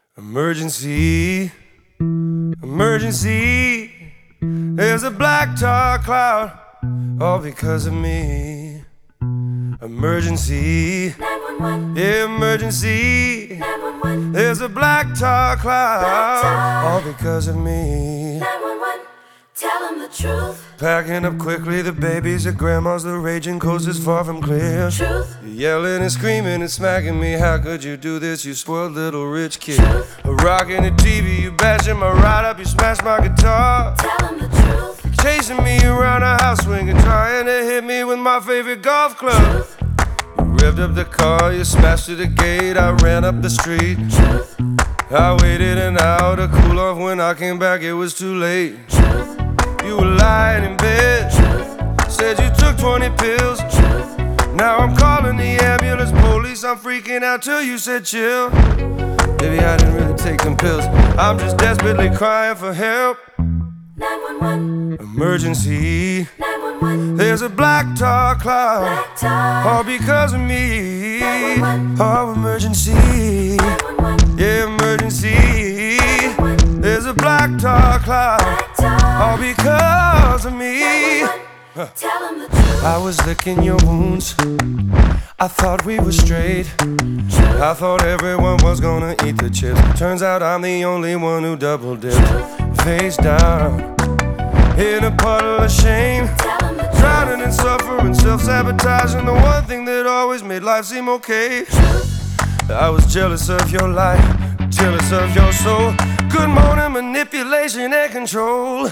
Emergency, emergency. There's a black tar cloud, all because of me. Emergency, 911. yeah, emergency. 911. There's a black tar cloud, Black tar. all because of me. 911. Tell them the truth. Packing up quickly, the babies at grandma's, the raging coast is far from clear. Truth. You're yelling and screaming and smacking me. How could you do this, you spoiled little rich kid? Truth. Rocking the TV, you bashing my ride up, you smash my guitar. Tell them the truth. Chasing me around the house swinging, trying to hit me with my favorite golf club. Truth. You revved up the car, you smashed through the gate, I ran up the street. Truth. I waited an hour to cool off, when I came back it was too late. Truth. You were lying in bed, Truth. said you took 20 pills. Truth. Now I'm calling the ambulance, police, I'm freaking out till you said chill. Baby, I didn't really take them pills, I'm just desperately crying for help. 911. Emergency, 911. there's a black tar cloud, Black tar. all because of me. 911. Oh, emergency, 911. yeah, emergency. There's a black tar cloud, Black tar. all because of me. 911. Tell them the truth. I was licking your wounds, I thought we were straight. I thought everyone was gonna eat the chips. Turns out I'm the only one who double dipped. Face down in a puddle of shame, Tell them the truth. drowning in suffering, self-sabotaging, the one thing that always made life seem okay. I was jealous of your life, jealous of your soul. Good morning, manipulation and control.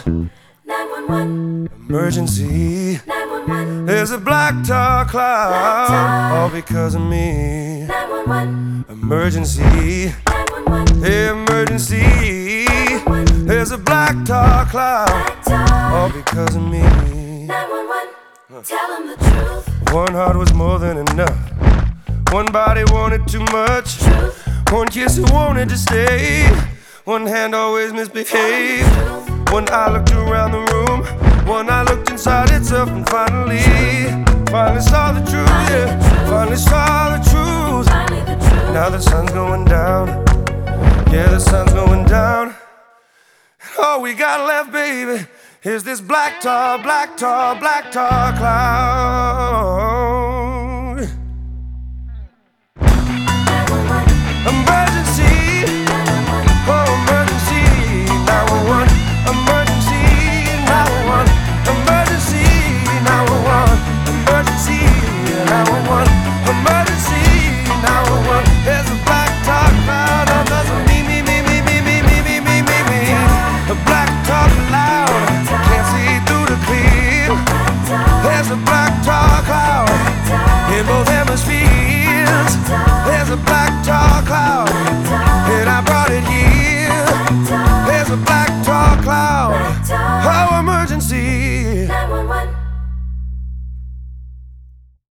911. Emergency, 911. there's a black tar cloud, all because of me. 911. Emergency, 911. hey, emergency. There's a black tar cloud, Black tar. all because of me. 911. Tell them the truth. One heart was more than enough, one body wanted too much, one kiss who wanted to stay, one hand always misbehaved. One eye looked around the room, one eye looked inside itself, and finally saw the truth, yeah, finally saw the truth. Finally the truth. Now the sun's going down, yeah, the sun's going down. All we got left, baby, is this black tar, black tar, black tar cloud.